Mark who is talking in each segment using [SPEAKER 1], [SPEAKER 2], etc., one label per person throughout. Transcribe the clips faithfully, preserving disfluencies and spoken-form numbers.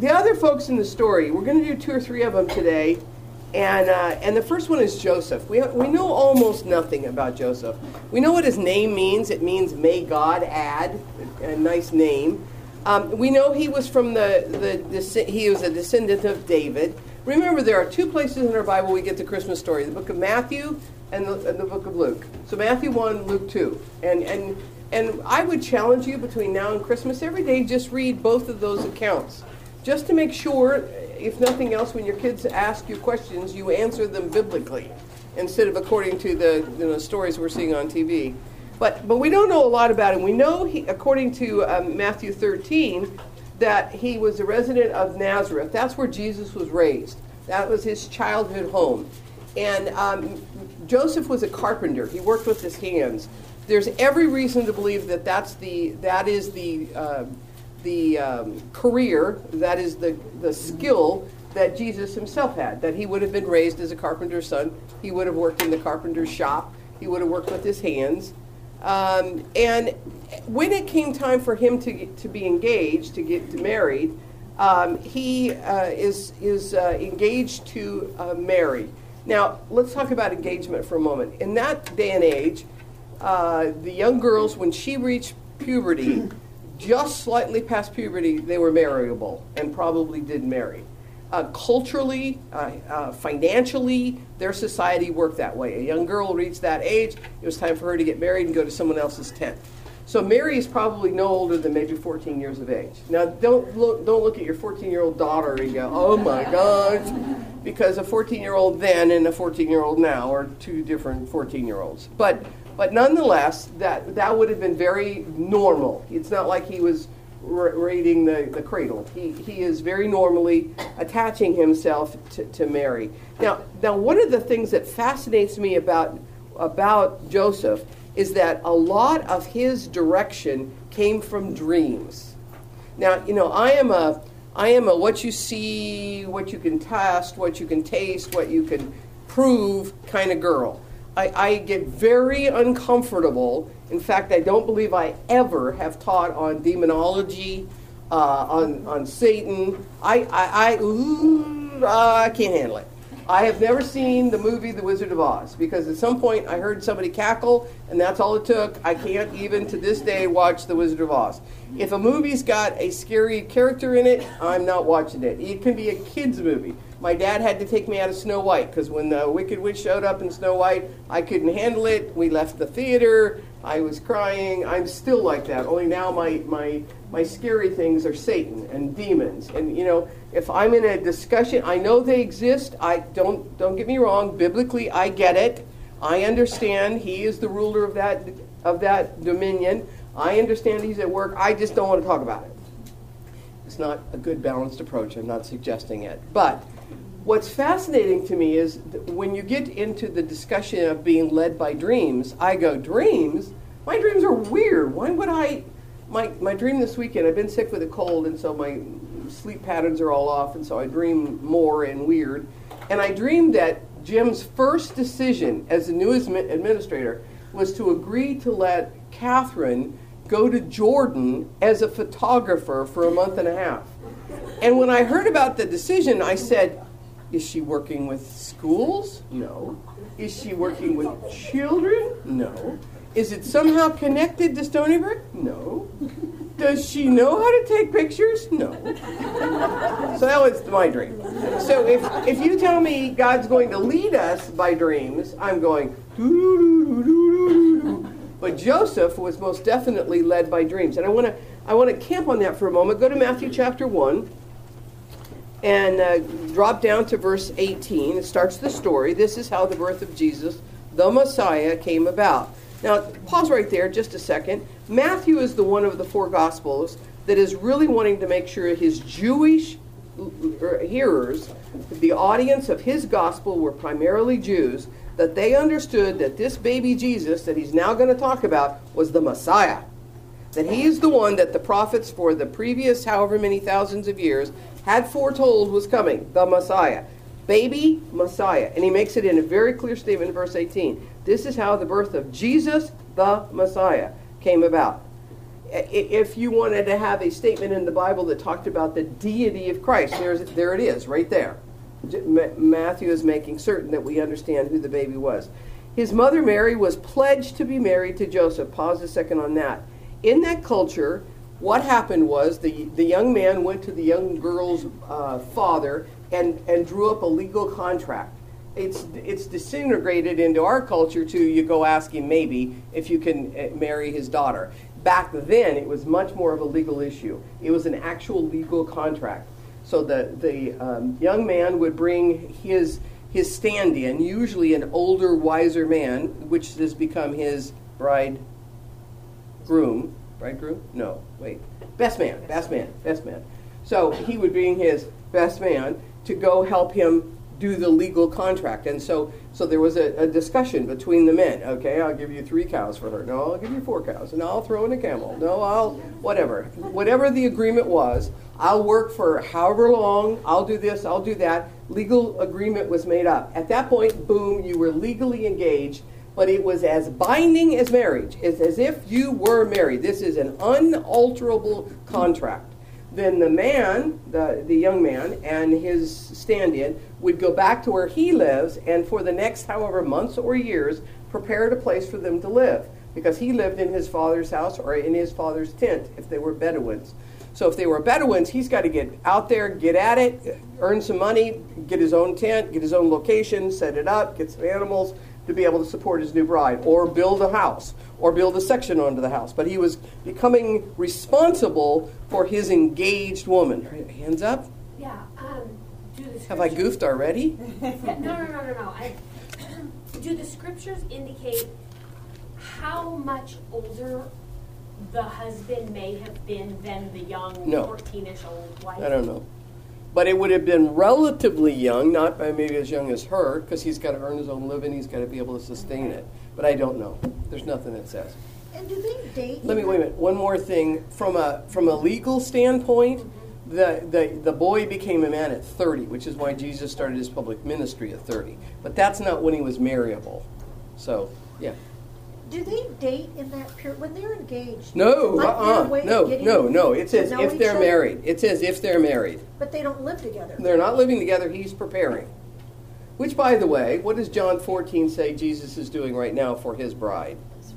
[SPEAKER 1] the other folks in the story, we're going to do two or three of them today. And uh, and the first one is Joseph. We, we know almost nothing about Joseph. We know what his name means. It means may God add, a nice name. Um, we know he was from the, the, he was a descendant of David. Remember, there are two places in our Bible we get the Christmas story, the book of Matthew and the, and the book of Luke. So Matthew one, Luke two. And, and, and I would challenge you between now and Christmas, every day just read both of those accounts. Just to make sure, if nothing else, when your kids ask you questions, you answer them biblically instead of according to the you know, stories we're seeing on T V. But but we don't know a lot about him. We know, he, according to um, Matthew thirteen, that he was a resident of Nazareth. That's where Jesus was raised. That was his childhood home. And um, Joseph was a carpenter. He worked with his hands. There's every reason to believe that that's the that is the uh, the um, career, that is the, the skill that Jesus himself had, that he would have been raised as a carpenter's son. He would have worked in the carpenter's shop. He would have worked with his hands. Um, and when it came time for him to get, to be engaged, to get married, um, he uh, is, is uh, engaged to uh, Mary. Now, let's talk about engagement for a moment. In that day and age, uh, the young girls, when she reached puberty, just slightly past puberty, they were marriable and probably did marry. Uh, culturally, uh, uh, financially, their society worked that way. A young girl reached that age, it was time for her to get married and go to someone else's tent. So Mary is probably no older than maybe fourteen years of age. Now, don't look, don't look at your fourteen-year-old daughter and go, oh my gosh, because a fourteen-year-old then and a fourteen-year-old now are two different fourteen-year-olds. But But nonetheless, that, that would have been very normal. It's not like he was r- raiding the, the cradle. He, he is very normally attaching himself to, to Mary. Now, now, one of the things that fascinates me about, about Joseph is that a lot of his direction came from dreams. Now, you know, I am a, I am a what you see, what you can test, what you can taste, what you can prove kind of girl. I, I get very uncomfortable. In fact, I don't believe I ever have taught on demonology, uh, on on Satan. I I I, ooh, uh, I can't handle it. I have never seen the movie The Wizard of Oz because at some point I heard somebody cackle and that's all it took. I can't even to this day watch The Wizard of Oz. If a movie's got a scary character in it, I'm not watching it. It can be a kid's movie. My dad had to take me out of Snow White because when the Wicked Witch showed up in Snow White, I couldn't handle it. We left the theater. I was crying. I'm still like that. Only now my my my scary things are Satan and demons. And you know, if I'm in a discussion, I know they exist. I don't don't get me wrong. Biblically, I get it. I understand He is the ruler of that of that dominion. I understand He's at work. I just don't want to talk about it. It's not a good balanced approach. I'm not suggesting it, but. What's fascinating to me is that when you get into the discussion of being led by dreams, I go, dreams? My dreams are weird. Why would I? My, my dream this weekend, I've been sick with a cold, and so my sleep patterns are all off, and so I dream more and weird. And I dreamed that Jim's first decision as the new administrator was to agree to let Catherine go to Jordan as a photographer for a month and a half. And when I heard about the decision, I said, is she working with schools? No. Is she working with children? No. Is it somehow connected to Stony Brook? No. Does she know how to take pictures? No. So that was my dream. So if, if you tell me God's going to lead us by dreams, I'm going, doo-doo-doo-doo-doo-doo. But Joseph was most definitely led by dreams. And I want to I want to camp on that for a moment. Go to Matthew chapter one. And uh, drop down to verse eighteen. It starts the story. This is how the birth of Jesus, the Messiah, came about. Now, pause right there just a second. Matthew is the one of the four Gospels that is really wanting to make sure his Jewish hearers, the audience of his Gospel were primarily Jews, that they understood that this baby Jesus that he's now going to talk about was the Messiah. That he is the one that the prophets for the previous however many thousands of years had foretold was coming, the Messiah. Baby Messiah. And he makes it in a very clear statement in verse eighteen. This is how the birth of Jesus, the Messiah, came about. if you wanted to have a statement in the Bible that talked about the deity of Christ, there's, there it is, right there. Matthew is making certain that we understand who the baby was. His mother Mary was pledged to be married to Joseph. Pause a second on that. In that culture, what happened was the, the young man went to the young girl's uh, father and, and drew up a legal contract. It's it's disintegrated into our culture to you go ask him maybe if you can uh, marry his daughter. Back then, it was much more of a legal issue. It was an actual legal contract. So the the um, young man would bring his his stand-in, usually an older, wiser man, which has become his bride groom. Bridegroom? No, wait. Best man, best man, best man. So he would bring his best man to go help him do the legal contract. And so so there was a, a discussion between the men. Okay, I'll give you three cows for her. No, I'll give you four cows. No, I'll throw in a camel. No, I'll, whatever. Whatever the agreement was, I'll work for however long. I'll do this, I'll do that. Legal agreement was made up. At that point, boom, you were legally engaged, but it was as binding as marriage. It's as if you were married. This is an unalterable contract. Then the man, the, the young man, and his stand-in would go back to where he lives and for the next however months or years prepared a place for them to live, because he lived in his father's house or in his father's tent if they were Bedouins. So if they were Bedouins, he's got to get out there, get at it, earn some money, get his own tent, get his own location, set it up, get some animals to be able to support his new bride, or build a house, or build a section onto the house. But he was becoming responsible for his engaged woman. Hands up?
[SPEAKER 2] Yeah. Um, do the
[SPEAKER 1] Have I goofed already?
[SPEAKER 2] no, no, no, no, no. I, do the scriptures indicate how much older the husband may have been than the young
[SPEAKER 1] No.
[SPEAKER 2] fourteen-ish old wife?
[SPEAKER 1] I don't know. But it would have been relatively young, not by maybe as young as her, because he's got to earn his own living, he's got to be able to sustain it. But I don't know. There's nothing that says.
[SPEAKER 3] And do they date?
[SPEAKER 1] Let me wait a minute. One more thing. From a from a legal standpoint, mm-hmm. the, the the boy became a man at thirty, which is why Jesus started his public ministry at thirty. But that's not when he was marriable. So, yeah.
[SPEAKER 3] Do they date in that period when they're engaged?
[SPEAKER 1] No,
[SPEAKER 3] Like
[SPEAKER 1] uh-uh.
[SPEAKER 3] their way of
[SPEAKER 1] no,
[SPEAKER 3] getting
[SPEAKER 1] no, no. It
[SPEAKER 3] to
[SPEAKER 1] says
[SPEAKER 3] know
[SPEAKER 1] if
[SPEAKER 3] each
[SPEAKER 1] they're
[SPEAKER 3] other?
[SPEAKER 1] married. It says if they're married.
[SPEAKER 3] But they don't live together.
[SPEAKER 1] They're not living together. He's preparing. Which, by the way, what does John fourteen say Jesus is doing right now for his bride?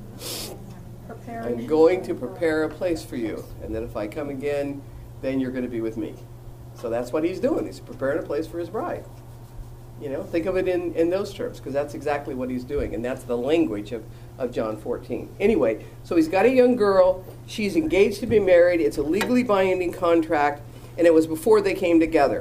[SPEAKER 3] Preparing.
[SPEAKER 1] I'm going to prepare a place for you, and that if I come again, then you're going to be with me. So that's what he's doing. He's preparing a place for his bride. You know, think of it in, in those terms, because that's exactly what he's doing, and that's the language of, of John fourteen. Anyway, so he's got a young girl. She's engaged to be married. It's a legally binding contract, and it was before they came together.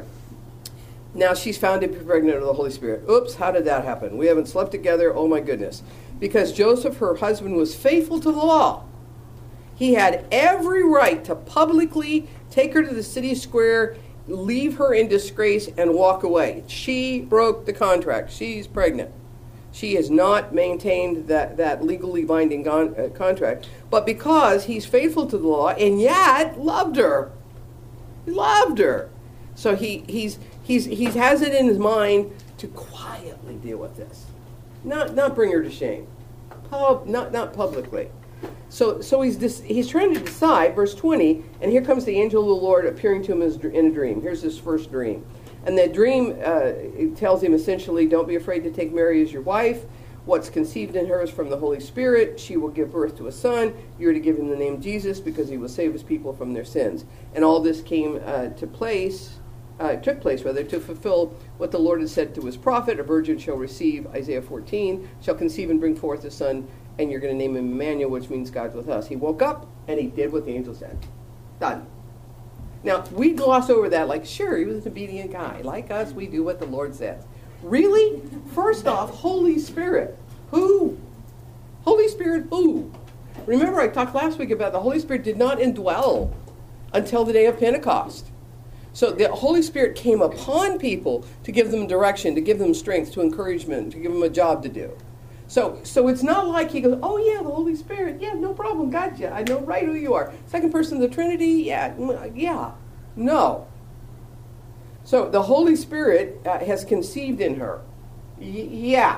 [SPEAKER 1] Now she's found to be pregnant of the Holy Spirit. Oops, how did that happen? We haven't slept together. Oh, my goodness. Because Joseph, her husband, was faithful to the law. He had every right to publicly take her to the city square, leave her in disgrace, and walk away. She broke the contract. She's pregnant. She has not maintained that, that legally binding con- uh, contract. But because he's faithful to the law and yet loved her, he loved her. So he he's he's he has it in his mind to quietly deal with this, not not bring her to shame, Pub, not not publicly. So so he's dis, he's trying to decide. Verse twenty, and here comes the angel of the Lord appearing to him as, in a dream. Here's his first dream, and that dream uh, it tells him essentially, don't be afraid to take Mary as your wife. What's conceived in her is from the Holy Spirit. She will give birth to a son. You're to give him the name Jesus because he will save his people from their sins. And all this came uh, to place. Uh, took place, rather, to fulfill what the Lord had said to his prophet, a virgin shall receive, Isaiah fourteen, shall conceive and bring forth a son, and you're going to name him Emmanuel, which means God's with us. He woke up, and he did what the angel said. Done. Now, we gloss over that like, sure, he was an obedient guy. Like us, we do what the Lord says. Really? First off, Holy Spirit. Who? Holy Spirit who? Remember, I talked last week about the Holy Spirit did not indwell until the day of Pentecost. So the Holy Spirit came upon people to give them direction, to give them strength, to encouragement, to give them a job to do. So so it's not like he goes, oh yeah, the Holy Spirit, yeah, no problem, gotcha, I know right who you are. Second person of the Trinity, yeah, yeah, no. So the Holy Spirit uh, has conceived in her. Y- yeah.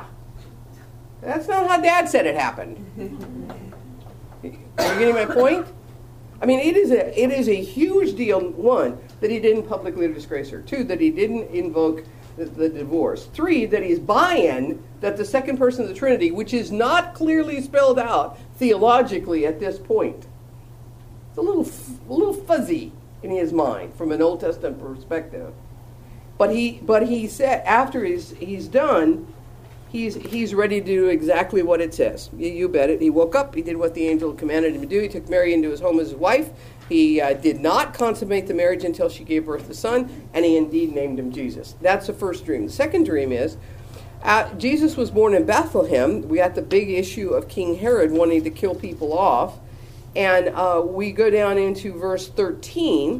[SPEAKER 1] That's not how Dad said it happened. Are you getting my point? I mean, it is a it is a huge deal. One, that he didn't publicly disgrace her. Two, that he didn't invoke the, the divorce. Three, that he's buy-in that the second person of the Trinity, which is not clearly spelled out theologically at this point, it's a little a little fuzzy in his mind from an Old Testament perspective. But he but he said after he's he's done, he's he's ready to do exactly what it says. You, you bet it. He woke up. He did what the angel commanded him to do. He took Mary into his home as his wife. He uh, did not consummate the marriage until she gave birth to a son, and he indeed named him Jesus. That's the first dream. The second dream is uh, Jesus was born in Bethlehem. We got the big issue of King Herod wanting to kill people off. And uh, we go down into verse thirteen.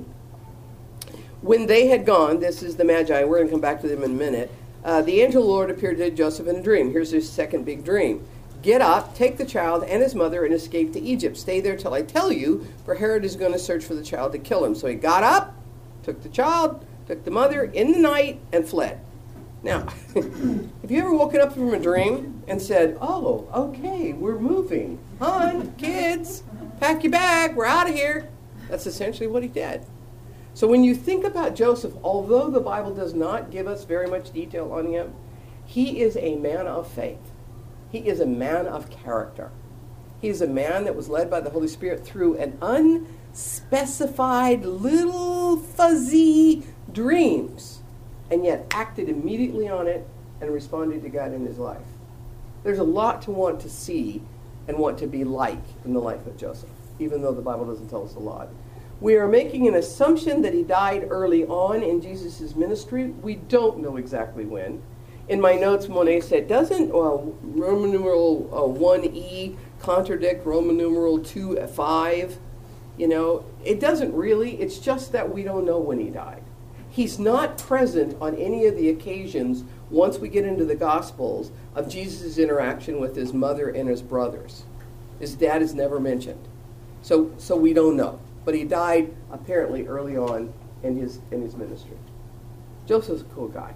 [SPEAKER 1] When they had gone, this is the Magi. We're going to come back to them in a minute. Uh, the angel of the Lord appeared to Joseph in a dream. Here's his second big dream. Get up, take the child and his mother, and escape to Egypt. Stay there till I tell you, for Herod is going to search for the child to kill him. So he got up, took the child, took the mother in the night, and fled. Now, have you ever woken up from a dream and said, oh, okay, we're moving. Hon, kids, pack your bag, we're out of here. That's essentially what he did. So when you think about Joseph, although the Bible does not give us very much detail on him, he is a man of faith. He is a man of character. He is a man that was led by the Holy Spirit through an unspecified, little fuzzy dreams, and yet acted immediately on it and responded to God in his life. There's a lot to want to see and want to be like in the life of Joseph, even though the Bible doesn't tell us a lot. We are making an assumption that he died early on in Jesus' ministry. We don't know exactly when. In my notes, Monet said, doesn't uh, Roman numeral uh, one E contradict Roman numeral two five? You know, it doesn't really. It's just that we don't know when he died. He's not present on any of the occasions, once we get into the Gospels, of Jesus' interaction with his mother and his brothers. His dad is never mentioned. So, so we don't know. But he died apparently early on in his in his ministry. Joseph's a cool guy.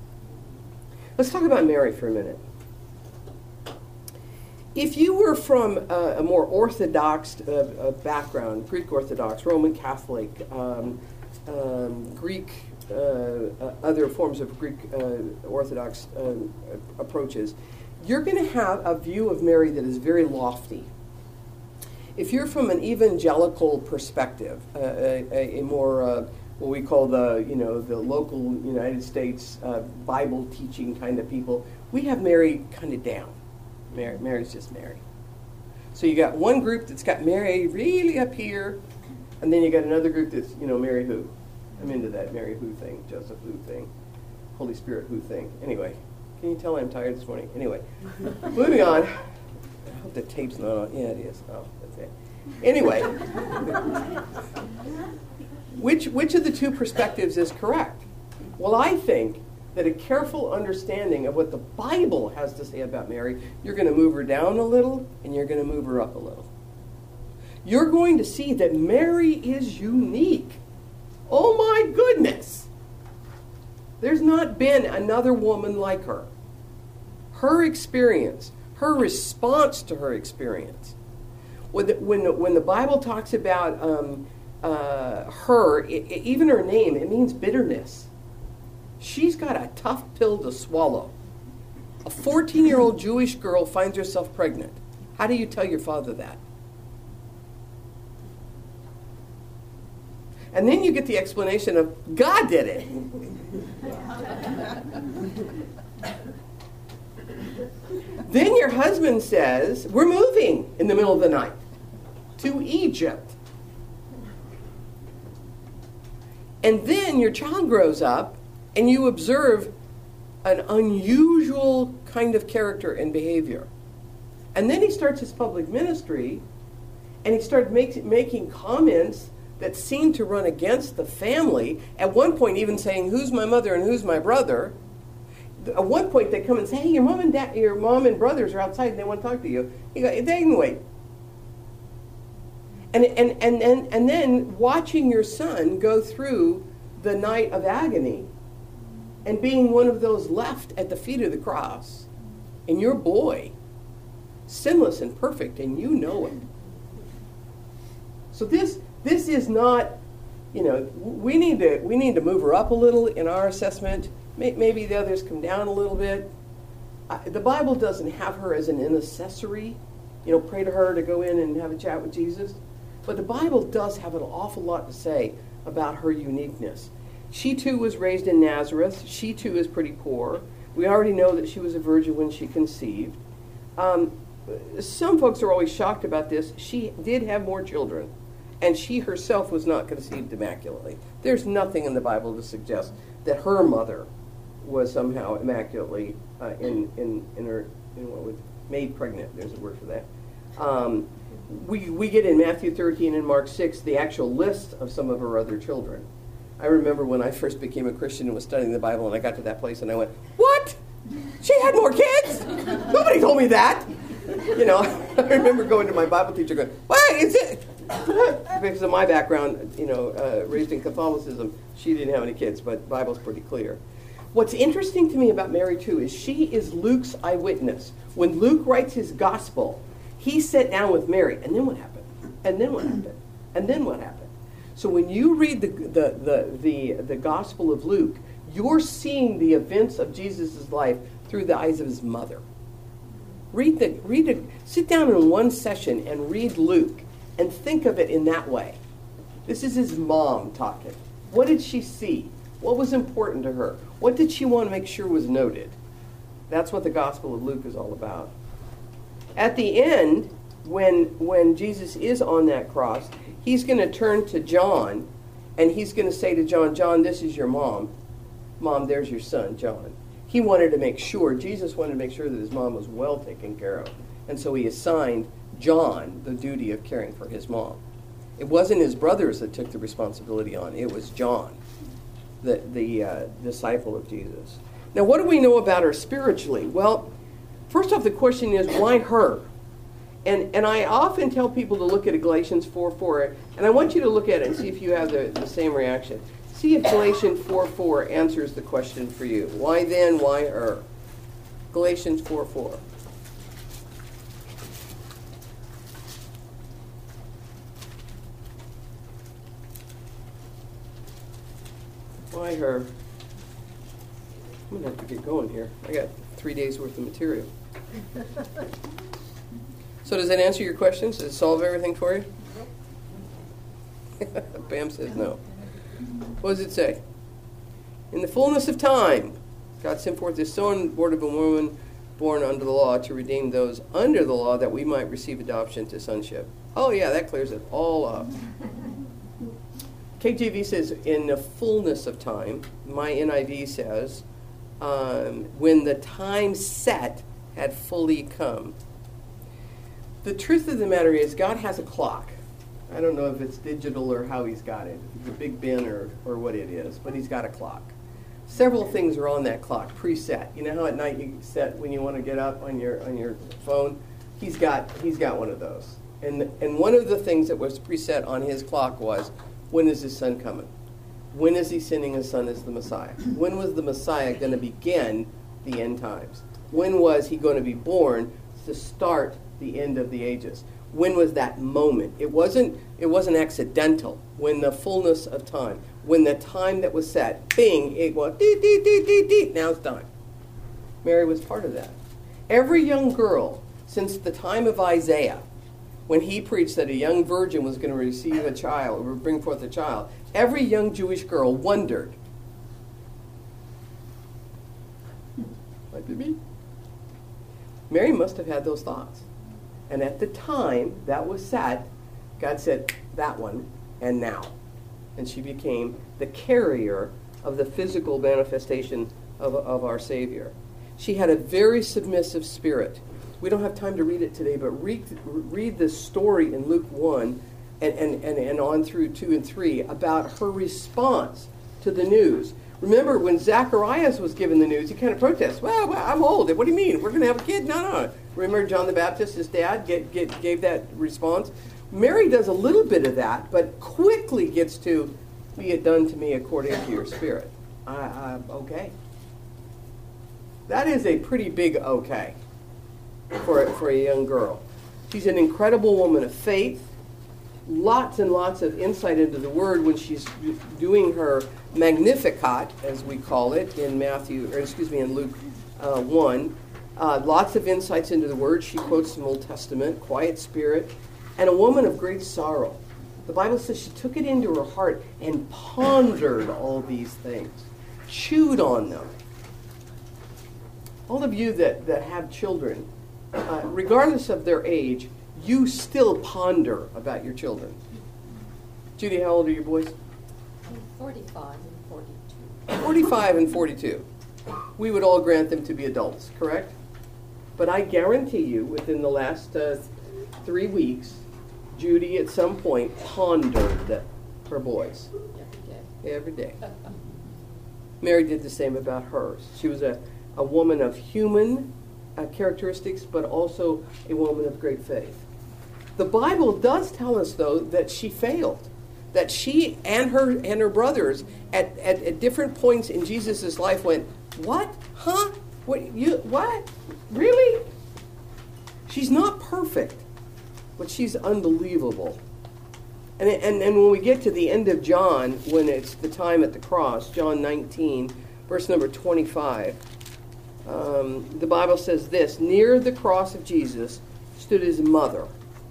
[SPEAKER 1] Let's talk about Mary for a minute. If you were from a, a more Orthodox uh, uh, background, Greek Orthodox, Roman Catholic, um, um, Greek, uh, uh, other forms of Greek uh, Orthodox uh, approaches, you're going to have a view of Mary that is very lofty. If you're from an evangelical perspective, uh, a, a more uh, what we call the you know the local United States uh, Bible teaching kind of people, we have Mary kind of down. Mary, Mary's just Mary. So you got one group that's got Mary really up here, and then you got another group that's you know Mary who. I'm into that Mary who thing, Joseph who thing, Holy Spirit who thing. Anyway, can you tell I'm tired this morning? Anyway, moving on. I hope the tape's not on. Yeah, it is. Oh, that's it. Anyway, which which of the two perspectives is correct? Well, I think that a careful understanding of what the Bible has to say about Mary, you're going to move her down a little and you're going to move her up a little. You're going to see that Mary is unique. Oh my goodness! There's not been another woman like her. Her experience, her response to her experience. When the, when the, when the Bible talks about um, uh, her, it, it, even her name, it means bitterness. She's got a tough pill to swallow. A fourteen-year-old Jewish girl finds herself pregnant. How do you tell your father that? And then you get the explanation of God did it. Then your husband says, we're moving in the middle of the night to Egypt. And then your child grows up and you observe an unusual kind of character and behavior. And then he starts his public ministry and he starts make, making comments that seem to run against the family. At one point even saying, who's my mother and who's my brother? At one point they come and say, hey, your mom and dad, your mom and brothers are outside and they want to talk to you. You go, they can wait. And, and, and, and, and then watching your son go through the night of agony and being one of those left at the feet of the cross, and your boy, sinless and perfect, and you know it. So this, This is not, you know, we need to we need to move her up a little in our assessment. Maybe the others come down a little bit. The Bible doesn't have her as an intercessory, you know, pray to her to go in and have a chat with Jesus. But the Bible does have an awful lot to say about her uniqueness. She too was raised in Nazareth. She too is pretty poor. We already know that she was a virgin when she conceived. Um, some folks are always shocked about this. She did have more children, and she herself was not conceived immaculately. There's nothing in the Bible to suggest that her mother was somehow immaculately uh, in, in, in her, in what would, made pregnant. There's a word for that. Um, we, we get in Matthew thirteen and Mark six the actual list of some of her other children. I remember when I first became a Christian and was studying the Bible, and I got to that place and I went, what? She had more kids? Nobody told me that. You know, I remember going to my Bible teacher going, what is it? Because of my background, you know, uh, raised in Catholicism, she didn't have any kids, but the Bible's pretty clear. What's interesting to me about Mary, too, is she is Luke's eyewitness. When Luke writes his gospel, he sat down with Mary, and then what happened? And then what happened? And then what happened? So when you read the the the the, the Gospel of Luke, you're seeing the events of Jesus' life through the eyes of his mother. Read the read the, sit down in one session and read Luke and think of it in that way. This is his mom talking. What did she see? What was important to her? What did she want to make sure was noted? That's what the Gospel of Luke is all about. At the end, when when Jesus is on that cross, he's going to turn to John, and he's going to say to John, John, this is your mom. Mom, there's your son, John. He wanted to make sure, Jesus wanted to make sure that his mom was well taken care of. And so he assigned John the duty of caring for his mom. It wasn't his brothers that took the responsibility on. It was John, the, the uh, disciple of Jesus. Now, what do we know about her spiritually? Well, first off, the question is, why her? And and I often tell people to look at Galatians four four, and I want you to look at it and see if you have the, the same reaction. See if Galatians four four answers the question for you. Why then, why her? Galatians four four. Why her? I'm going to have to get going here. I got three days worth of material. So does that answer your questions? Does it solve everything for you? Pam says no. What does it say? In the fullness of time, God sent forth his son, born of a woman, born under the law, to redeem those under the law, that we might receive adoption to sonship. Oh yeah, that clears it all up. K J V says, in the fullness of time. My N I V says, um, when the time set had fully come. The truth of the matter is, God has a clock. I don't know if it's digital or how he's got it, if it's a Big Ben or, or what it is, but he's got a clock. Several things are on that clock, preset. You know how at night you set when you want to get up on your on your phone? He's got he's got one of those. And and one of the things that was preset on his clock was, when is his son coming? When is he sending his son as the Messiah? When was the Messiah going to begin the end times? When was he going to be born to start the end of the ages? When was that moment? It wasn't it wasn't accidental. When the fullness of time, when the time that was set, bing, it went dee dee dee dee dee. Now it's time. Mary was part of that. Every young girl since the time of Isaiah, when he preached that a young virgin was going to receive a child or bring forth a child, every young Jewish girl wondered, might be me. Mary must have had those thoughts. And at the time that was set, God said, that one, and now. And she became the carrier of the physical manifestation of, of our Savior. She had a very submissive spirit. We don't have time to read it today, but read, read this story in Luke one and, and, and, and on through two and three about her response to the news. Remember, when Zacharias was given the news, he kind of protested. Well, well, I'm old. What do you mean? We're going to have a kid? No, no. Remember John the Baptist, his dad, get, get, gave that response? Mary does a little bit of that, but quickly gets to, be it done to me according to your spirit. I, I, okay. That is a pretty big okay for, for a young girl. She's an incredible woman of faith. lots and lots of insight into the Word when she's doing her Magnificat, as we call it, in Matthew, or excuse me, in Luke uh, one. Uh, lots of insights into the Word. She quotes some Old Testament, quiet spirit, and a woman of great sorrow. The Bible says she took it into her heart and pondered all these things, chewed on them. All of you that, that have children, uh, regardless of their age, you still ponder about your children. Judy, how old are your boys?
[SPEAKER 4] forty-five and forty-two.
[SPEAKER 1] forty-five and forty-two. We would all grant them to be adults, correct? But I guarantee you, within the last uh, three weeks, Judy at some point pondered her boys.
[SPEAKER 4] Every day.
[SPEAKER 1] Every day. Mary did the same about hers. She was a, a woman of human uh, characteristics, but also a woman of great faith. The Bible does tell us, though, that she failed. That she and her and her brothers at, at, at different points in Jesus' life went, what? Huh? What? You? What? Really? She's not perfect, but she's unbelievable. And, and, and when we get to the end of John, when it's the time at the cross, John nineteen, verse number twenty-five, um, the Bible says this, near the cross of Jesus stood his mother.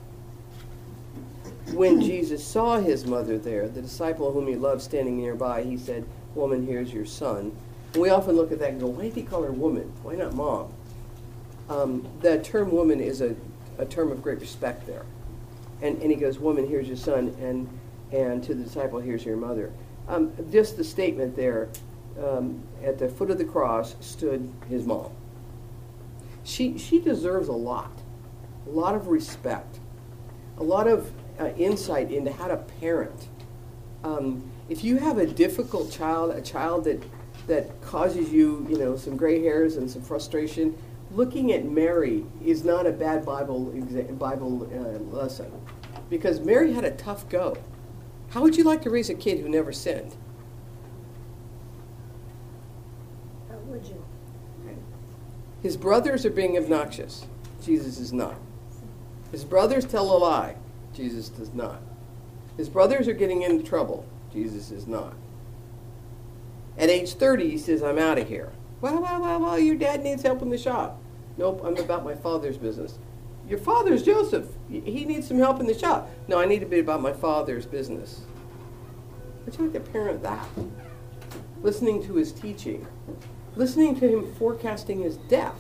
[SPEAKER 1] When Jesus saw his mother there, the disciple whom he loved standing nearby, he said, woman, here's your son. And we often look at that and go, why did he call her woman? Why not mom? Um, the term woman is a, a term of great respect there. And, and he goes, woman, here's your son, and, and to the disciple, here's your mother. Um, just the statement there, um, at the foot of the cross stood his mom. She, she deserves a lot, a lot of respect, a lot of uh, insight into how to parent. Um, if you have a difficult child, a child that, that causes you, you know, some gray hairs and some frustration, looking at Mary is not a bad Bible exa- Bible uh, lesson, because Mary had a tough go. How would you like to raise a kid who never sinned?
[SPEAKER 3] How would you?
[SPEAKER 1] His brothers are being obnoxious. Jesus is not. His brothers tell a lie. Jesus does not. His brothers are getting into trouble. Jesus is not. At age thirty, he says, I'm out of here. Well, well, well, well, your dad needs help in the shop. Nope, I'm about my father's business. Your father's Joseph. He needs some help in the shop. No, I need to be about my father's business. Would you like to parent that? Listening to his teaching. Listening to him forecasting his death.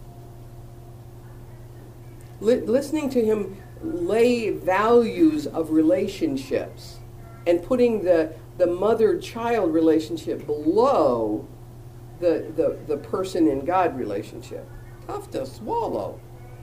[SPEAKER 1] Li- listening to him lay values of relationships and putting the, the mother-child relationship below the, the, the person in God relationship. Tough to swallow.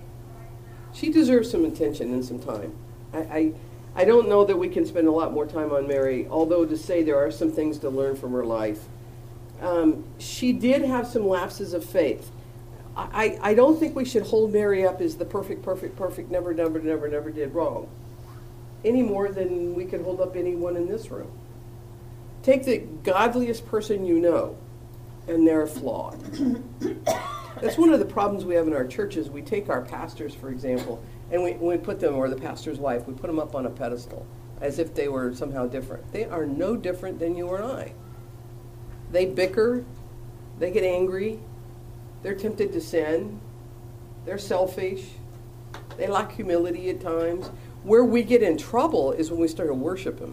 [SPEAKER 1] She deserves some attention and some time. I, I, I don't know that we can spend a lot more time on Mary, although to say there are some things to learn from her life. Um, she did have some lapses of faith. I, I don't think we should hold Mary up as the perfect, perfect, perfect, never, never, never, never did wrong, any more than we could hold up anyone in this room. Take the godliest person you know, and they're flawed. That's one of the problems we have in our churches. We take our pastors, for example, and we, we put them, or the pastor's wife, we put them up on a pedestal as if they were somehow different. They are no different than you or I. They bicker, they get angry, they're tempted to sin, they're selfish, they lack humility at times. Where we get in trouble is when we start to worship him.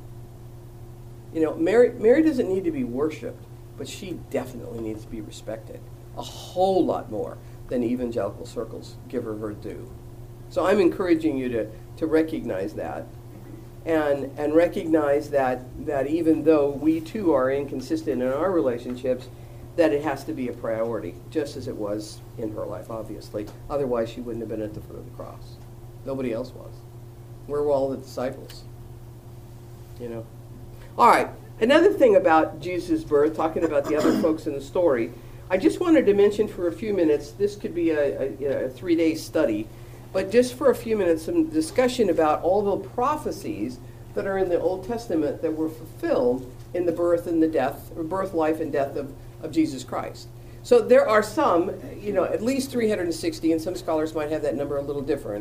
[SPEAKER 1] You know, Mary, Mary doesn't need to be worshipped, but she definitely needs to be respected. A whole lot more than evangelical circles give her her due. So I'm encouraging you to, to recognize that. And and recognize that, that even though we too are inconsistent in our relationships, that it has to be a priority, just as it was in her life, obviously. Otherwise, she wouldn't have been at the foot of the cross. Nobody else was. Where were all the disciples? You know. All right. Another thing about Jesus' birth, talking about the other folks in the story, I just wanted to mention for a few minutes, this could be a, a, a three-day study, but just for a few minutes, some discussion about all the prophecies that are in the Old Testament that were fulfilled in the birth and the death, or birth, life, and death of, of Jesus Christ. So there are some, you know, at least three hundred sixty, and some scholars might have that number a little different,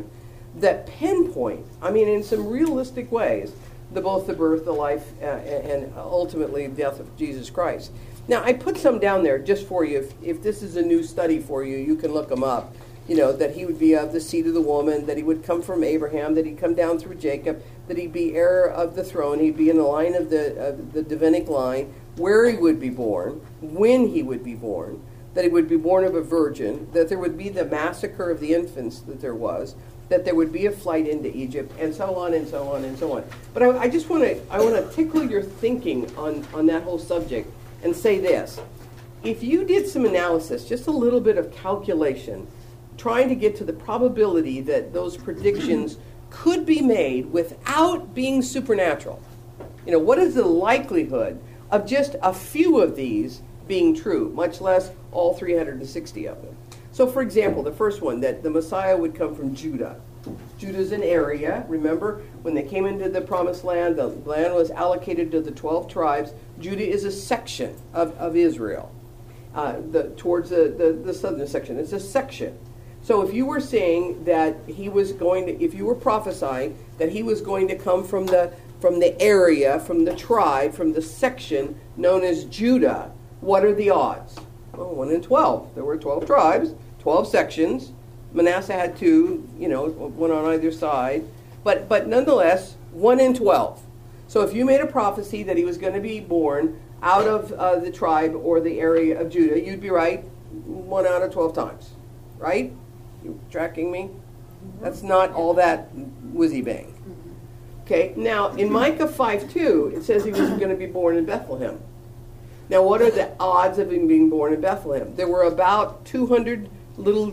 [SPEAKER 1] that pinpoint, I mean, in some realistic ways, the both the birth, the life, uh, and ultimately the death of Jesus Christ. Now, I put some down there just for you. If, if this is a new study for you, you can look them up. You know, that he would be of the seed of the woman, that he would come from Abraham, that he'd come down through Jacob, that he'd be heir of the throne, he'd be in the line of the, of the Davidic line, where he would be born, when he would be born, that he would be born of a virgin, that there would be the massacre of the infants that there was, that there would be a flight into Egypt, and so on and so on and so on. But I, I just want to I want to tickle your thinking on, on that whole subject and say this. If you did some analysis, just a little bit of calculation, trying to get to the probability that those predictions could be made without being supernatural, you know, what is the likelihood of just a few of these being true, much less all three hundred sixty of them? So, for example, the first one, that the Messiah would come from Judah. Judah's an area. Remember, when they came into the Promised Land, the land was allocated to the twelve tribes. Judah is a section of, of Israel, uh, the, towards the, the, the southern section. It's a section. So if you were saying that he was going to, if you were prophesying that he was going to come from the from the area, from the tribe, from the section known as Judah, what are the odds? Well, one in twelve. There were twelve tribes, twelve sections. Manasseh had two, you know, one on either side. But but nonetheless, one in twelve. So if you made a prophecy that he was going to be born out of uh, the tribe or the area of Judah, you'd be right one out of twelve times. Right? You tracking me? That's not all that whizzy bang. Okay, now in Micah five two, it says he was going to be born in Bethlehem. Now, what are the odds of him being born in Bethlehem? There were about two hundred little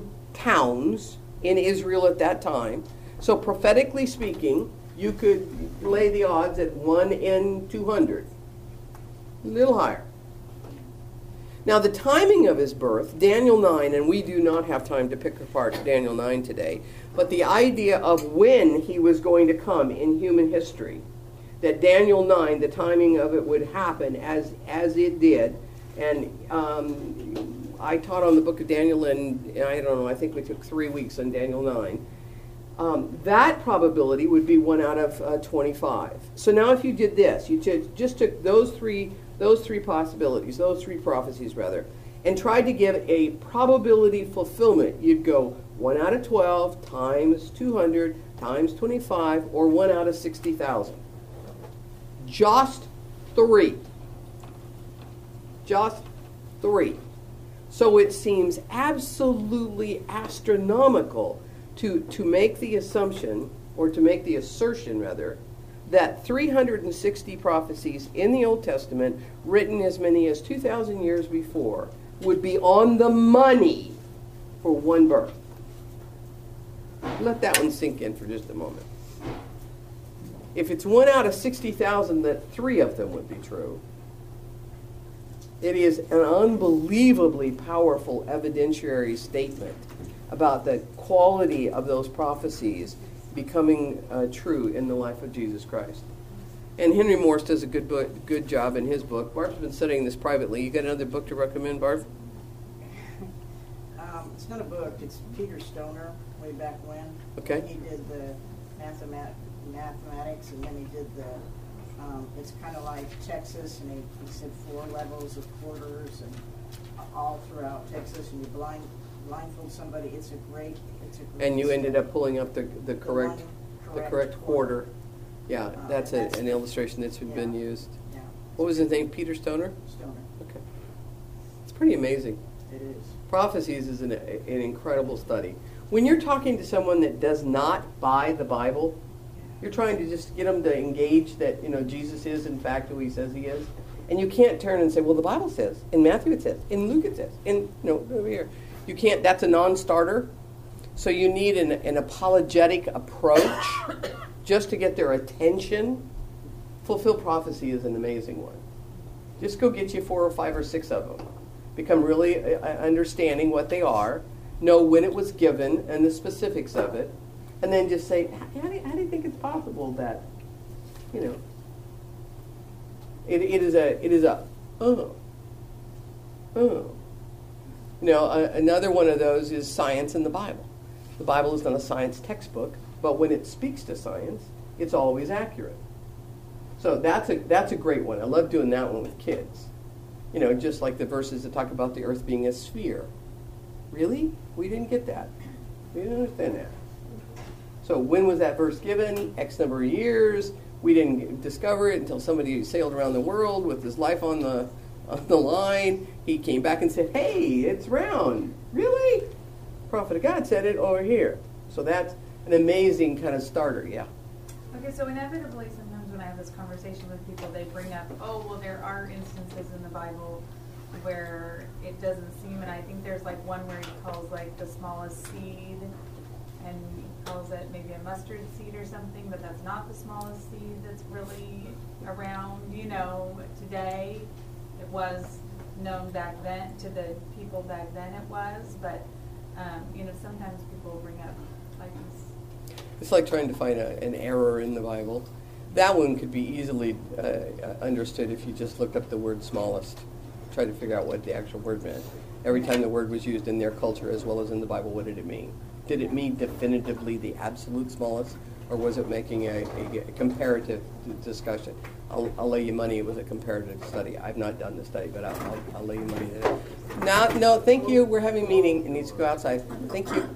[SPEAKER 1] towns in Israel at that time. So prophetically speaking, you could lay the odds at one in two hundred. A little higher. Now, the timing of his birth, Daniel nine, and we do not have time to pick apart Daniel nine today, but the idea of when he was going to come in human history, that Daniel nine, the timing of it would happen as as it did. And um, I taught on the book of Daniel, and I don't know, I think we took three weeks on Daniel nine. Um, that probability would be one out of uh, twenty-five. So now if you did this, you t- just took those three those three possibilities, those three prophecies rather, and tried to give a probability fulfillment, you'd go one out of twelve times two hundred times twenty-five, or one out of sixty thousand. Just three. Just three. So it seems absolutely astronomical to, to make the assumption, or to make the assertion rather, that three hundred sixty prophecies in the Old Testament, written as many as two thousand years before, would be on the money for one birth. Let that one sink in for just a moment. If it's one out of sixty thousand, that three of them would be true. It is an unbelievably powerful evidentiary statement about the quality of those prophecies becoming uh, true in the life of Jesus Christ. And Henry Morse does a good book, good job in his book. Barb's been studying this privately. You got another book to recommend, Barb?
[SPEAKER 5] Um, it's not a book. It's Peter Stoner, way back when.
[SPEAKER 1] Okay.
[SPEAKER 5] He did the mathemat- mathematics, and then he did the, um, it's kind of like Texas, and he, he said four levels of quarters, and all throughout Texas, and you blind blindfold somebody. It's a great, it's a great
[SPEAKER 1] And you ended
[SPEAKER 5] study.
[SPEAKER 1] up pulling up the, the correct
[SPEAKER 5] one
[SPEAKER 1] the
[SPEAKER 5] correct
[SPEAKER 1] correct quarter.
[SPEAKER 5] quarter.
[SPEAKER 1] Yeah,
[SPEAKER 5] Uh,
[SPEAKER 1] that's, a,
[SPEAKER 5] that's-
[SPEAKER 1] an illustration that's been
[SPEAKER 5] yeah.
[SPEAKER 1] used.
[SPEAKER 5] Yeah.
[SPEAKER 1] What was his name? Peter Stoner?
[SPEAKER 5] Stoner.
[SPEAKER 1] Okay. It's pretty amazing.
[SPEAKER 5] It is.
[SPEAKER 1] Prophecies is an, an incredible study. When you're talking to someone that does not buy the Bible, you're trying to just get them to engage that, you know, Jesus is in fact who he says he is. And you can't turn and say, well, the Bible says, in Matthew it says, in Luke it says, in, no, over here. You can't, that's a non-starter. So you need an, an apologetic approach just to get their attention. Fulfilled prophecy is an amazing one. Just go get you four or five or six of them. Become really uh, understanding what they are, know when it was given and the specifics of it, and then just say, how do you, how do you think it's possible that, you know, it, it is a, it is a, oh, oh. You know, a, another one of those is science in the Bible. The Bible is not a science textbook. but when it speaks to science, it's always accurate. So that's a that's a great one. I love doing that one with kids. You know, just like the verses that talk about the earth being a sphere. Really? We didn't get that. We didn't understand that. So when was that verse given? X number of years. We didn't discover it until somebody sailed around the world with his life on the on the line. He came back and said, hey, it's round. Really? Prophet of God said it over here. So that's an amazing kind of starter, yeah.
[SPEAKER 6] Okay, so inevitably sometimes when I have this conversation with people, they bring up, oh, well, there are instances in the Bible where it doesn't seem, and I think there's like one where he calls like the smallest seed, and he calls it maybe a mustard seed or something, but that's not the smallest seed that's really around, you know, today. It was known back then, to the people back then it was, but, um, you know, sometimes people bring up like this.
[SPEAKER 1] It's like trying to find a, an error in the Bible. That one could be easily uh, understood if you just looked up the word smallest. Try to figure out what the actual word meant. Every time the word was used in their culture as well as in the Bible, what did it mean? Did it mean definitively the absolute smallest, or was it making a, a, a comparative d- discussion? I'll, I'll lay you money it was a comparative study. I've not done the study, but I'll, I'll, I'll lay you money that it. No, no, thank you. We're having a meeting. It needs to go outside. Thank you.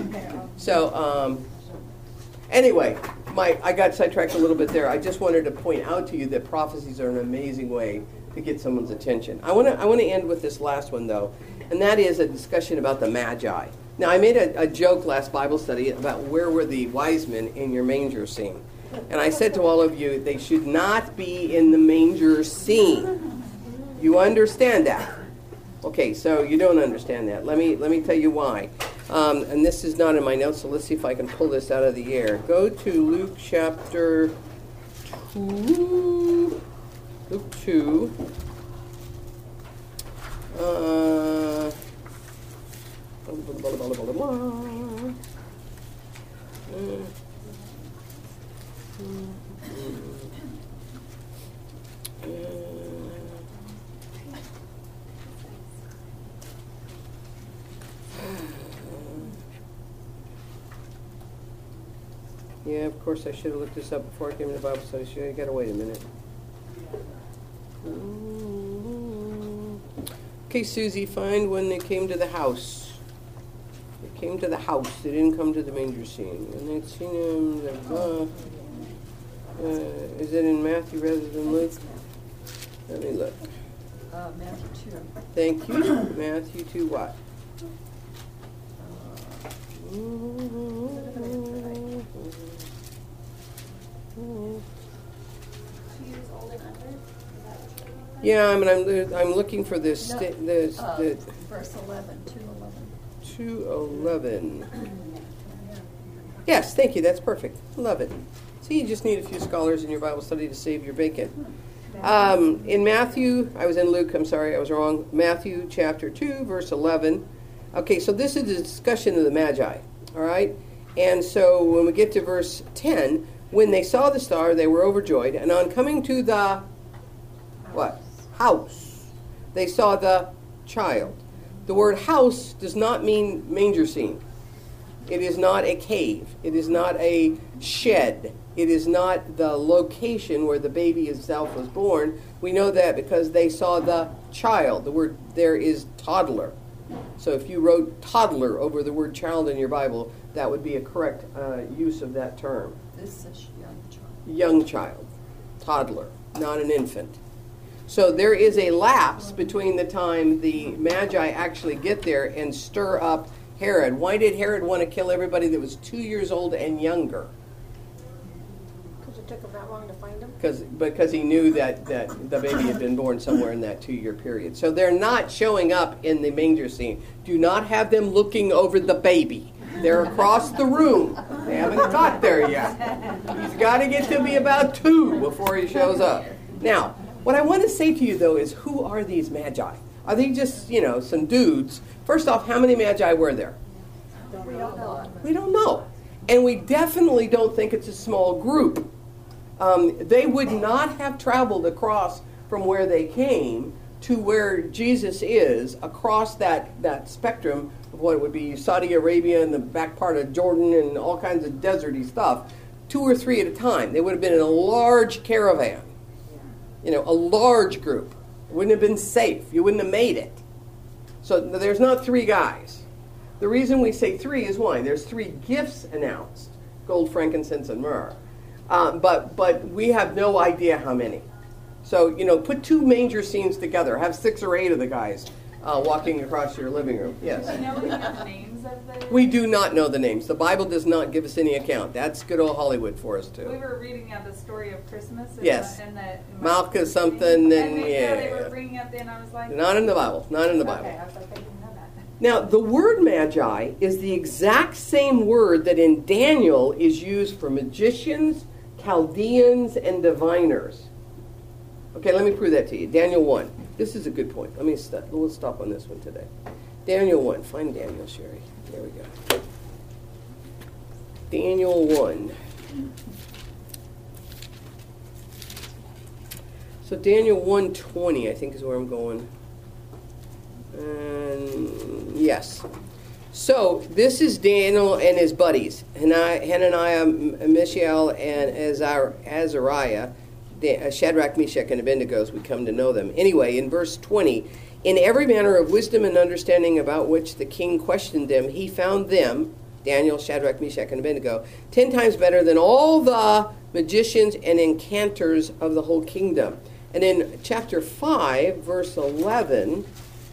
[SPEAKER 1] So, um, anyway, my I got sidetracked a little bit there. I just wanted to point out to you that prophecies are an amazing way to get someone's attention. I want to I want to end with this last one, though, and that is a discussion about the Magi. Now, I made a, a joke last Bible study about where were the wise men in your manger scene. And I said to all of you, they should not be in the manger scene. You understand that? Okay, so you don't understand that. Let me let me tell you why. Um, and this is not in my notes, so let's see if I can pull this out of the air. Go to Luke chapter two. Luke two. Uh, blah, blah, blah, blah, blah, blah. Mm. Yeah, of course I should have looked this up before I came into Bible study. Should I gotta wait a minute. Okay, Susie, find when they came to the house. They came to the house. They didn't come to the manger scene. And they'd seen him. Uh, uh, is it in Matthew rather than Luke? Let me look.
[SPEAKER 4] Uh, Matthew two.
[SPEAKER 1] Thank you. Matthew two what? Yeah, I mean, I'm I'm looking for this.
[SPEAKER 4] No,
[SPEAKER 1] Sta- this
[SPEAKER 4] uh,
[SPEAKER 1] the
[SPEAKER 4] verse eleven, two eleven.
[SPEAKER 1] two eleven. Yes, thank you. That's perfect. Love it. See, you just need a few scholars in your Bible study to save your bacon. Um, in Matthew, I was in Luke. I'm sorry, I was wrong. Matthew chapter two, verse eleven. Okay, so this is a discussion of the Magi. All right, and so when we get to verse ten, when they saw the star, they were overjoyed, and on coming to the what? House. They saw the child. The word house does not mean manger scene. It is not a cave. It is not a shed. It is not the location where the baby itself was born. We know that because they saw the child. The word there is toddler. So if you wrote toddler over the word child in your Bible, that would be a correct uh, use of that term.
[SPEAKER 4] This is young child.
[SPEAKER 1] Young child. Toddler. Not an infant. So there is a lapse between the time the Magi actually get there and stir up Herod. Why did Herod want to kill everybody that was two years old and younger?
[SPEAKER 3] Because it took him that long to find him?
[SPEAKER 1] Because because he knew that, that the baby had been born somewhere in that two-year period. So they're not showing up in the manger scene. Do not have them looking over the baby. They're across the room. They haven't got there yet. He's got to get to be about two before he shows up. Now, what I want to say to you, though, is who are these Magi? Are they just, you know, some dudes? First off, how many Magi were there?
[SPEAKER 3] We don't know.
[SPEAKER 1] We don't know. And we definitely don't think it's a small group. Um, they would not have traveled across from where they came to where Jesus is across that, that spectrum of what would be Saudi Arabia and the back part of Jordan and all kinds of deserty stuff, two or three at a time. They would have been in a large caravan, you know, a large group. It wouldn't have been safe. You wouldn't have made it. So there's not three guys. The reason we say three is why there's three gifts announced: gold, frankincense, and myrrh. Um, but but we have no idea how many. So, you know, put two manger scenes together. Have six or eight of the guys uh, walking across your living room. Yes.
[SPEAKER 6] Do you know the names of the?
[SPEAKER 1] We do not know the names. The Bible does not give us any account. That's good old Hollywood for us, too.
[SPEAKER 6] We were reading out the story of Christmas. And
[SPEAKER 1] Yes.
[SPEAKER 6] The, and that
[SPEAKER 1] Malchus something, and,
[SPEAKER 6] and they,
[SPEAKER 1] yeah.
[SPEAKER 6] They were bringing up, and I was like.
[SPEAKER 1] Not in the Bible. Not in the Bible.
[SPEAKER 6] Okay, I was like, I didn't know that.
[SPEAKER 1] Now, the word magi is the exact same word that in Daniel is used for magicians, Chaldeans, and diviners. Okay, let me prove that to you. Daniel one. This is a good point. Let me st- we'll stop on this one today. Daniel one. Find Daniel, Sherry. There we go. Daniel one. So Daniel one twenty, I think, is where I'm going. And yes. So this is Daniel and his buddies, Hananiah, Mishael, and Azar- Azariah, Shadrach, Meshach, and Abednego, as we come to know them. Anyway, in verse twenty, in every manner of wisdom and understanding about which the king questioned them, he found them, Daniel, Shadrach, Meshach, and Abednego, ten times better than all the magicians and enchanters of the whole kingdom. And in chapter five, verse eleven,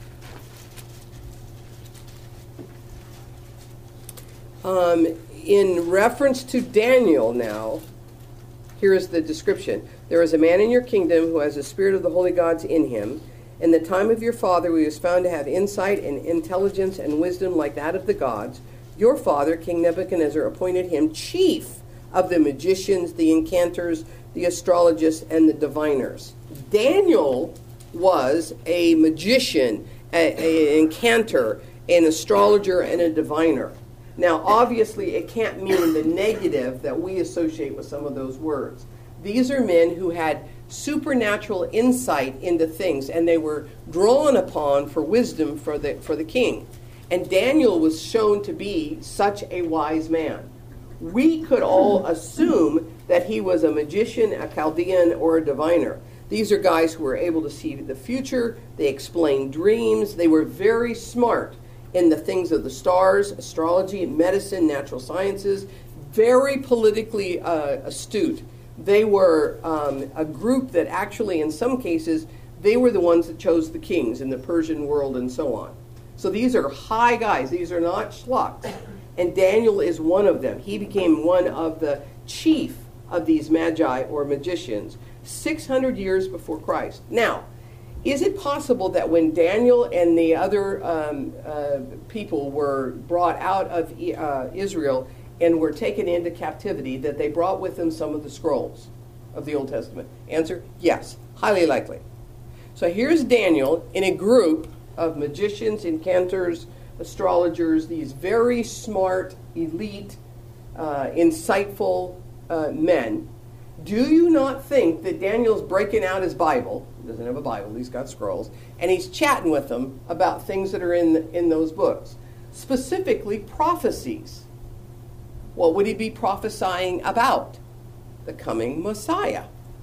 [SPEAKER 1] um, in reference to Daniel now, here is the description. There is a man in your kingdom who has the spirit of the holy gods in him. In the time of your father, he was found to have insight and intelligence and wisdom like that of the gods. Your father, King Nebuchadnezzar, appointed him chief of the magicians, the enchanters, the astrologists, and the diviners. Daniel was a magician, an incantor, an astrologer, and a diviner. Now, obviously, it can't mean the negative that we associate with some of those words. These are men who had supernatural insight into things, and they were drawn upon for wisdom for the, for the king. And Daniel was shown to be such a wise man. We could all assume that he was a magician, a Chaldean, or a diviner. These are guys who were able to see the future. They explained dreams. They were very smart in the things of the stars, astrology, medicine, natural sciences, very politically uh, astute. They were um, a group that actually, in some cases, they were the ones that chose the kings in the Persian world and so on. So these are high guys. These are not schlucks. And Daniel is one of them. He became one of the chief of these magi or magicians six hundred years before Christ. Now, is it possible that when Daniel and the other um, uh, people were brought out of uh, Israel and were taken into captivity, that they brought with them some of the scrolls of the Old Testament? Answer, yes, highly likely. So here's Daniel in a group of magicians, enchanters, astrologers, these very smart, elite, uh, insightful uh, men. Do you not think that Daniel's breaking out his Bible? He doesn't have a Bible, he's got scrolls, and he's chatting with them about things that are in, in those books, specifically prophecies. What would he be prophesying about? The coming Messiah.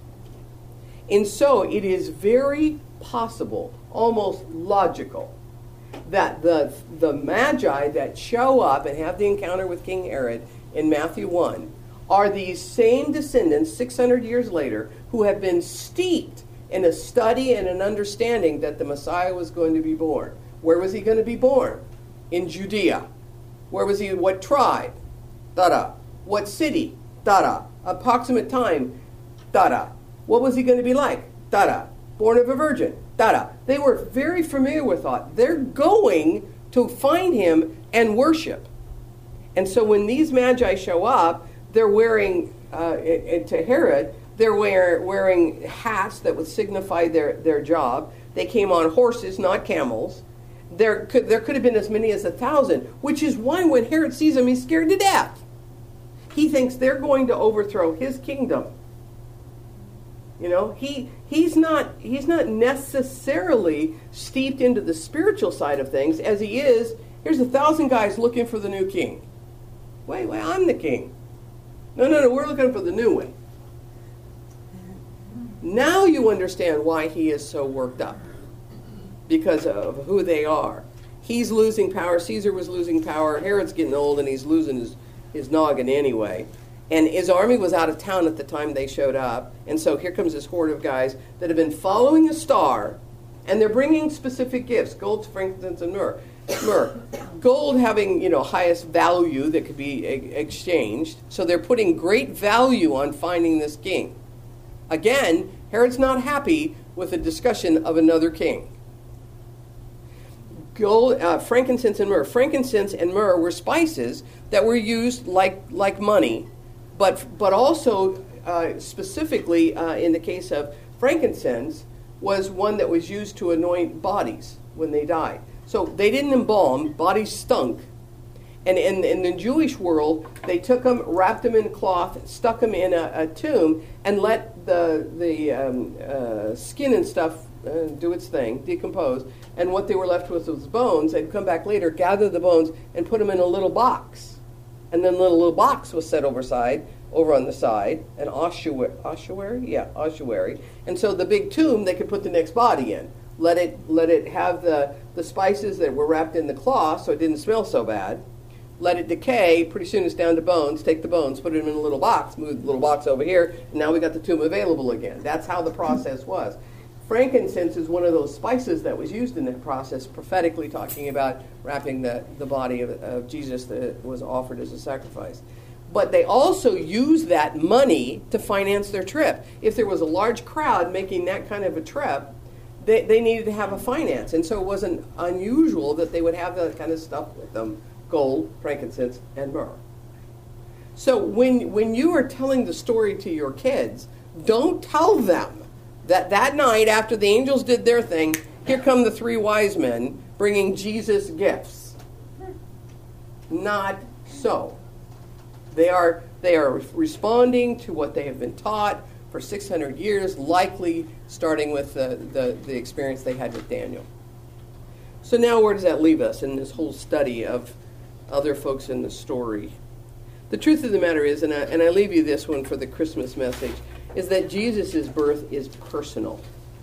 [SPEAKER 1] And so it is very possible, almost logical, that the, the magi that show up and have the encounter with King Herod in Matthew one are these same descendants six hundred years later who have been steeped in a study and an understanding that the Messiah was going to be born. Where was he going to be born? In Judea. Where was he? What tribe? Da-da. What city? Da-da. Approximate time? Da-da. What was he going to be like? Da-da. Born of a virgin? Da-da. They were very familiar with that. They're going to find him and worship. And so when these magi show up, they're wearing, uh, to Herod, they're wear, wearing hats that would signify their, their job. They came on horses, not camels. There could, there could have been as many as a thousand, which is why when Herod sees them, he's scared to death. He thinks they're going to overthrow his kingdom. You know, he he's not he's not necessarily steeped into the spiritual side of things as he is. Here's a thousand guys looking for the new king. Wait, wait, I'm the king. No, no, no, we're looking for the new one. Now you understand why he is so worked up. Because of who they are. He's losing power. Caesar was losing power. Herod's getting old and he's losing his, his noggin anyway. And his army was out of town at the time they showed up. And so here comes this horde of guys that have been following a star. And they're bringing specific gifts. Gold, frankincense, and myrrh. myrrh. Gold having, you know, highest value that could be e- exchanged. So they're putting great value on finding this king. Again, Herod's not happy with the discussion of another king. Gold, uh, frankincense and myrrh. Frankincense and myrrh were spices that were used like like money, but but also uh, specifically uh, in the case of frankincense was one that was used to anoint bodies when they died. So they didn't embalm; bodies stunk. And in, in the Jewish world, they took them, wrapped them in cloth, stuck them in a, a tomb, and let the the um, uh, skin and stuff uh, do its thing, decompose. And what they were left with was bones. They'd come back later, gather the bones, and put them in a little box. And then the little, little box was set overside, over on the side, an ossuary, ossuary? Yeah, ossuary. And so the big tomb, they could put the next body in. Let it let it have the, the spices that were wrapped in the cloth so it didn't smell so bad. Let it decay. Pretty soon it's down to bones. Take the bones, put them in a little box, move the little box over here, and now we got the tomb available again. That's how the process was. Frankincense is one of those spices that was used in that process, prophetically talking about wrapping the, the body of, of Jesus that was offered as a sacrifice. But they also used that money to finance their trip. If there was a large crowd making that kind of a trip, they, they needed to have a finance. And so it wasn't unusual that they would have that kind of stuff with them. Gold, frankincense, and myrrh. So when when you are telling the story to your kids, don't tell them that that night after the angels did their thing, here come the three wise men bringing Jesus gifts. Not so. They are they are responding to what they have been taught for six hundred years, likely starting with the, the, the experience they had with Daniel. So now where does that leave us in this whole study of other folks in the story? The truth of the matter is, and I, and I leave you this one for the Christmas message, is that Jesus' birth is personal.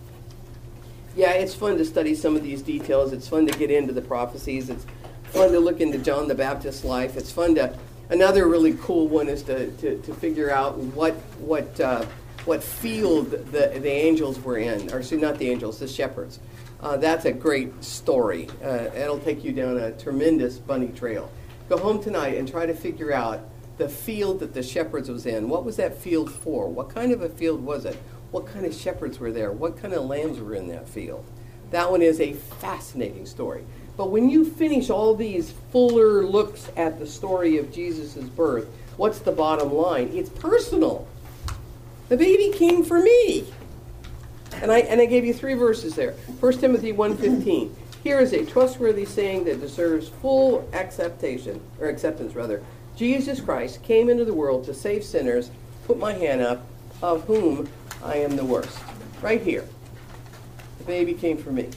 [SPEAKER 1] Yeah, it's fun to study some of these details. It's fun to get into the prophecies. It's fun to look into John the Baptist's life. It's fun to, another really cool one is to, to, to figure out what what uh, what field the, the angels were in, or so not the angels, the shepherds. Uh, that's a great story. Uh, it'll take you down a tremendous bunny trail. Go home tonight and try to figure out the field that the shepherds was in. What was that field for? What kind of a field was it? What kind of shepherds were there? What kind of lambs were in that field? That one is a fascinating story. But when you finish all these fuller looks at the story of Jesus' birth, what's the bottom line? It's personal. The baby came for me. And I and I gave you three verses there. First Timothy one fifteen. Here is a trustworthy saying that deserves full acceptation, or acceptance rather. Jesus Christ came into the world to save sinners, put my hand up, of whom I am the worst. Right here. The baby came for me.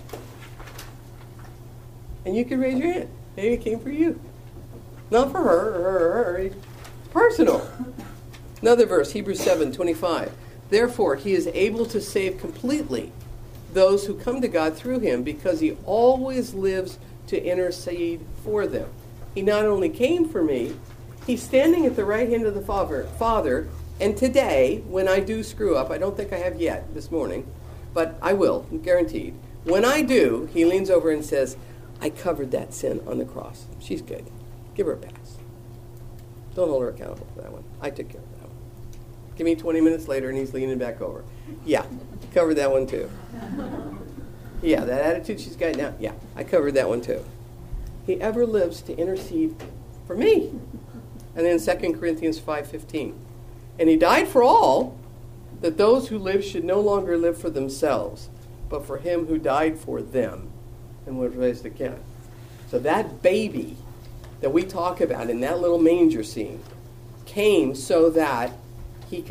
[SPEAKER 1] And you can raise your hand. The baby came for you. Not for her, or her, or her. It's personal. Another verse, Hebrews seven twenty-five. Therefore, he is able to save completely those who come to God through him, because he always lives to intercede for them. He not only came for me, he's standing at the right hand of the Father, Father, and today, when I do screw up, I don't think I have yet this morning, but I will, guaranteed. When I do, he leans over and says, I covered that sin on the cross. She's good. Give her a pass. Don't hold her accountable for that one. I took care of that one. Give me twenty minutes later, and he's leaning back over. Yeah, covered that one too. Yeah, that attitude she's got now. Yeah, I covered that one too. He ever lives to intercede for me. And then Second Corinthians five fifteen. And he died for all, that those who live should no longer live for themselves, but for him who died for them and was raised again. So that baby that we talk about in that little manger scene came so that he could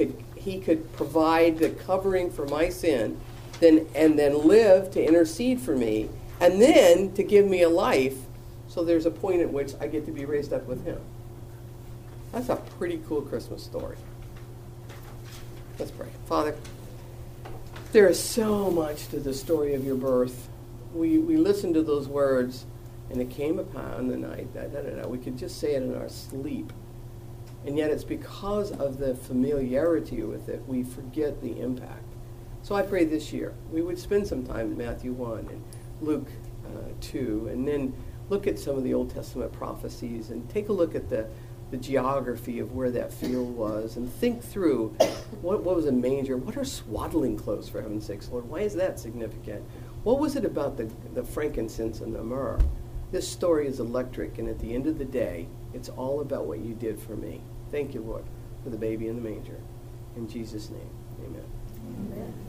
[SPEAKER 1] he could provide the covering for my sin, then and then live to intercede for me, and then to give me a life, so there's a point at which I get to be raised up with him. That's a pretty cool Christmas story. Let's pray. Father, there is so much to the story of your birth. We we listened to those words, and it came upon the night. Da, da, da, da. We could just say it in our sleep. And yet it's because of the familiarity with it, we forget the impact. So I pray this year we would spend some time in Matthew one and Luke uh, two, and then look at some of the Old Testament prophecies and take a look at the, the geography of where that field was and think through what, what was a manger? What are swaddling clothes, for heaven's sakes, Lord? Why is that significant? What was it about the, the frankincense and the myrrh? This story is electric, and at the end of the day, it's all about what you did for me. Thank you, Lord, for the baby in the manger. In Jesus' name, amen.
[SPEAKER 3] Amen.